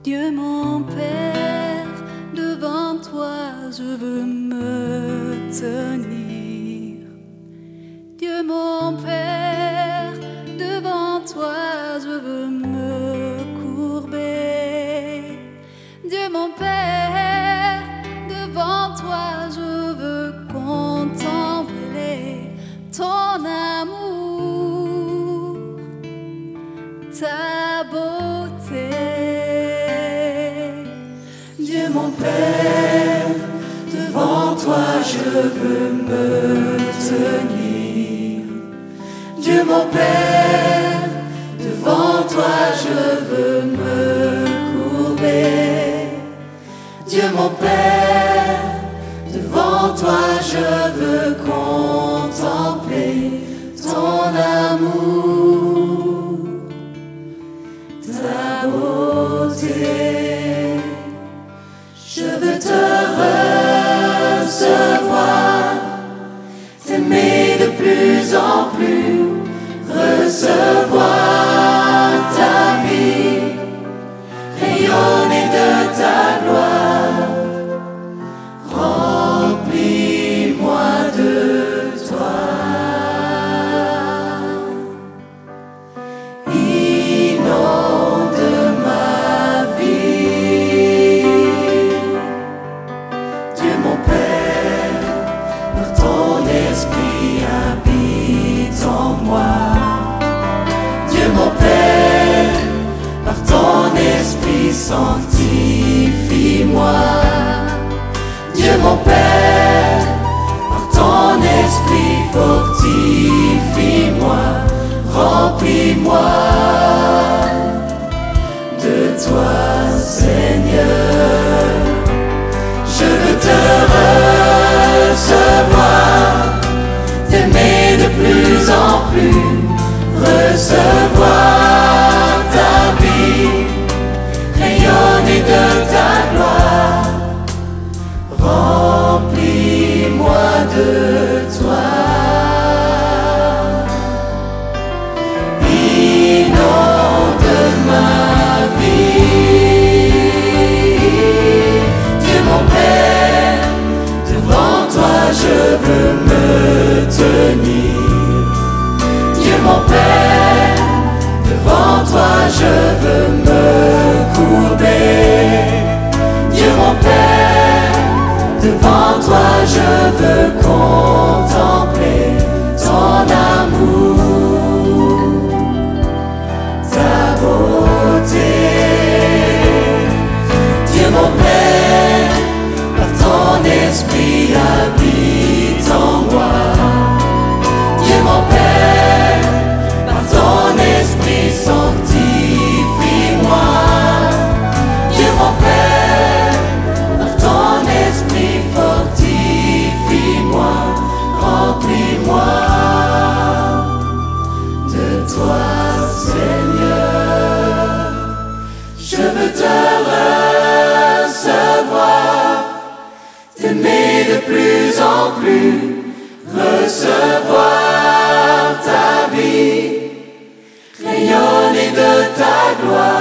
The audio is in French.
Dieu mon Père, devant toi je veux me tenir. Dieu mon Père, devant toi je veux me courber. Dieu mon Père, devant toi je veux contempler ton amour, ta beauté. Dieu mon Père, devant toi je veux me tenir. Dieu mon Père, devant toi je veux me courber. Dieu mon Père, devant toi je veux contempler ton amour, ta beauté. Je veux te recevoir, t'aimer de plus en plus, recevoir ta vie, rayonner de ta gloire. Remplis-moi de toi. Inonde ma vie. Dieu mon Père, par ton esprit habite en moi. Dieu mon Père, par ton esprit sanctifie-moi. Dieu mon Père, par ton esprit fortifie-moi, remplis-moi de toi, Seigneur. Je veux te recevoir, t'aimer de plus en plus, recevoir ta vie, rayonner de ta gloire. Remplis-moi de toi. Inonde ma vie. Dieu mon Père, devant toi je veux me tenir. Dieu mon Père, devant toi je veux me courber. Dieu mon Père, devant toi je veux contempler ton amour, ta beauté. Dieu mon Père, par ton esprit habite en moi. Dieu mon Père, par ton esprit sanctifie-moi. Dieu mon Père, par ton esprit fortifie-moi, remplis-moi de toi, Seigneur. Je veux te recevoir, t'aimer de plus en plus, recevoir ta vie, rayonner de ta gloire.